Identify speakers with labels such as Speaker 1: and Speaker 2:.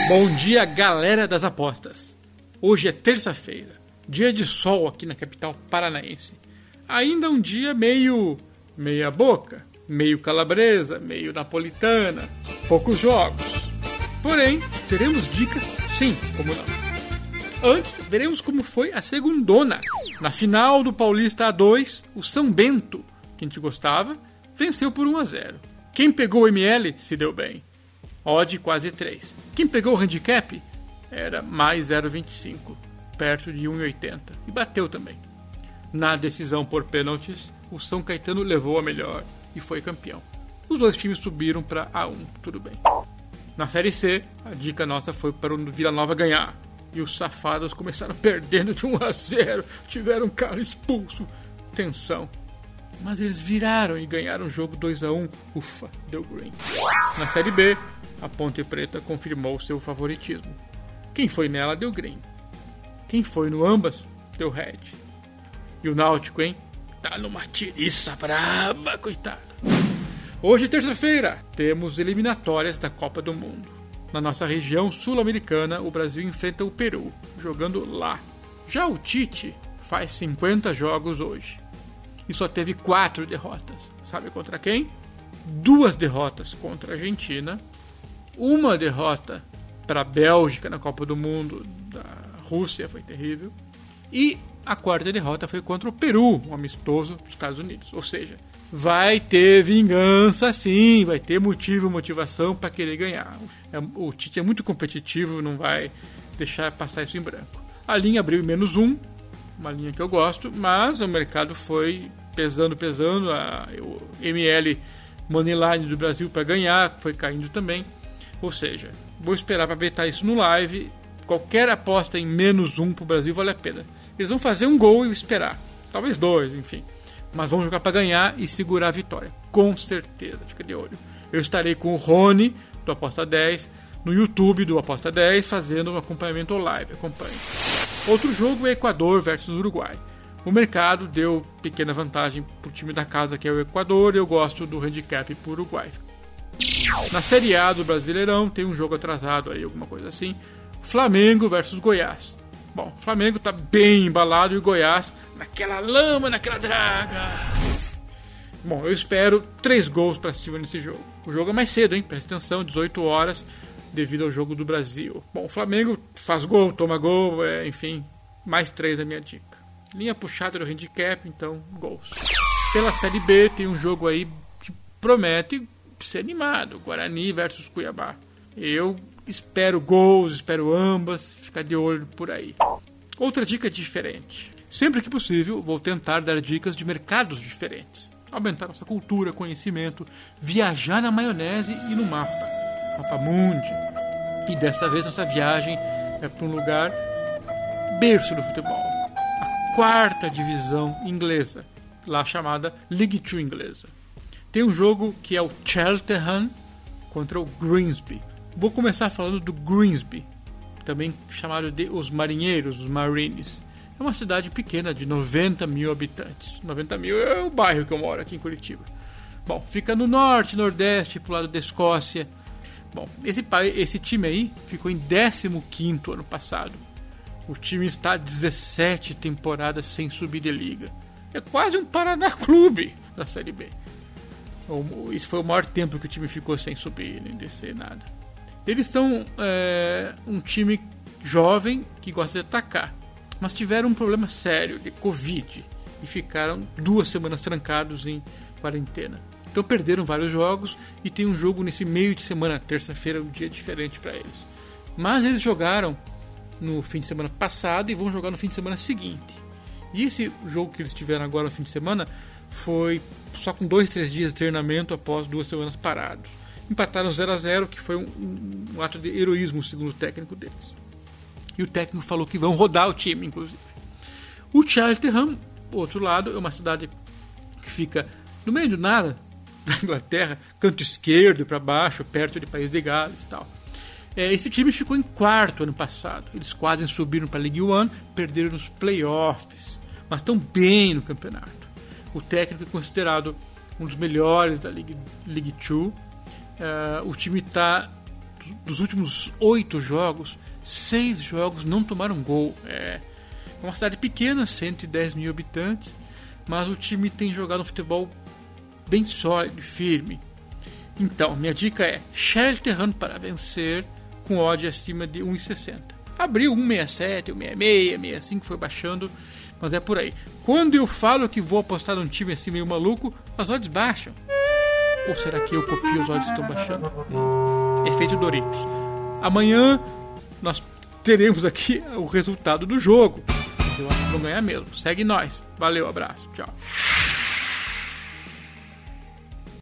Speaker 1: Bom dia, galera das apostas. Hoje é terça-feira, dia de sol aqui na capital paranaense. Ainda um dia meio meia boca, meio calabresa, meio napolitana, poucos jogos. Porém, teremos dicas sim, como não. Antes, veremos como foi a segundona. Na final do Paulista A2, o São Bento, que a gente gostava, venceu por 1-0. Quem pegou o ML se deu bem. Odd quase 3. Quem pegou o handicap era mais 0,25, perto de 1,80. E bateu também. Na decisão por pênaltis, o São Caetano levou a melhor e foi campeão. Os dois times subiram para A1, tudo bem. Na Série C, a dica nossa foi para o Vila Nova ganhar. E os safados começaram perdendo de 1-0, tiveram um cara expulso. Tensão. Mas eles viraram e ganharam o jogo 2-1. Ufa, deu green. Na Série B, a Ponte Preta confirmou seu favoritismo. Quem foi nela deu green. Quem foi no ambas deu red. E o Náutico, hein? Tá numa tiriça braba, coitado. Hoje, terça-feira, temos eliminatórias da Copa do Mundo. Na nossa região sul-americana, o Brasil enfrenta o Peru, jogando lá. Já o Tite faz 50 jogos hoje. E só teve 4 derrotas. Sabe contra quem? 2 derrotas contra a Argentina. 1 derrota para a Bélgica na Copa do Mundo da Rússia, foi terrível. E a 4ª derrota foi contra o Peru, um amistoso dos Estados Unidos. Ou seja, vai ter vingança sim, vai ter motivação para querer ganhar. O Tite é muito competitivo, não vai deixar passar isso em branco. A linha abriu em -1, uma linha que eu gosto, mas o mercado foi pesando, o ML Moneyline do Brasil para ganhar, foi caindo também. Ou seja, vou esperar para vetar isso no live. Qualquer aposta em -1 para o Brasil vale a pena. Eles vão fazer um gol e esperar, talvez 2, enfim. Mas vão jogar para ganhar e segurar a vitória, com certeza, fica de olho. Eu estarei com o Rony, do Aposta 10, no YouTube do Aposta 10, fazendo um acompanhamento live, acompanhe. Outro jogo é Equador versus Uruguai. O mercado deu pequena vantagem para o time da casa, que é o Equador, e eu gosto do handicap para o Uruguai. Na Série A do Brasileirão tem um jogo atrasado aí, alguma coisa assim. Flamengo versus Goiás. Bom, o Flamengo tá bem embalado e o Goiás naquela lama, naquela draga. Bom, eu espero 3 gols para cima nesse jogo. O jogo é mais cedo, hein? Presta atenção, 18 horas, devido ao jogo do Brasil. Bom, o Flamengo faz gol, toma gol, enfim, mais 3 é a minha dica. Linha puxada do handicap, então, gols. Pela Série B tem um jogo aí que promete ser animado. Guarani versus Cuiabá. Eu espero gols, espero ambas, ficar de olho por aí. Outra dica diferente. Sempre que possível, vou tentar dar dicas de mercados diferentes. Aumentar nossa cultura, conhecimento, viajar na maionese e no mapa. Mapa Mundi. E dessa vez nossa viagem é para um lugar berço do futebol. A 4ª divisão inglesa, lá chamada League 2 inglesa. Tem um jogo que é o Cheltenham contra o Grimsby. Vou começar falando do Grimsby, também chamado de os Marinheiros, os Marines. É uma cidade pequena de 90 mil habitantes. 90 mil é o bairro que eu moro aqui em Curitiba. Bom, fica no norte, nordeste, pro lado da Escócia. Bom, esse time aí ficou em 15º ano passado. O time está 17 temporadas sem subir de liga. É quase um Paraná Clube da Série B. Isso foi o maior tempo que o time ficou sem subir, nem descer, nada. Eles são um time jovem que gosta de atacar, mas tiveram um problema sério de Covid e ficaram 2 semanas trancados em quarentena. Então perderam vários jogos e tem um jogo nesse meio de semana, terça-feira, um dia diferente para eles. Mas eles jogaram no fim de semana passado e vão jogar no fim de semana seguinte. E esse jogo que eles tiveram agora no fim de semana foi só com 2-3 dias de treinamento após 2 semanas parados. Empataram 0-0, que foi um ato de heroísmo, segundo o técnico deles. E o técnico falou que vão rodar o time, inclusive. O Cheltenham, outro lado, é uma cidade que fica no meio do nada, da Inglaterra, canto esquerdo para baixo, perto de País de Gales e tal. Esse time ficou em 4º ano passado. Eles quase subiram para a League One, perderam nos playoffs, mas estão bem no campeonato. O técnico é considerado um dos melhores da League 2. O time está dos últimos 8 jogos, 6 jogos não tomaram gol. É uma cidade pequena, 110 mil habitantes, mas o time tem jogado um futebol bem sólido, firme. Então, minha dica é Scherterhand para vencer com odd acima de 1,60. Abriu 1,67, 1,66, 1,65, foi baixando, mas é por aí. Quando eu falo que vou apostar num time assim meio maluco, as odds baixam. Ou será que eu copio, os odds estão baixando? Efeito Doritos. Amanhã nós teremos aqui o resultado do jogo. Eu acho que vou ganhar mesmo. Segue nós. Valeu, abraço. Tchau.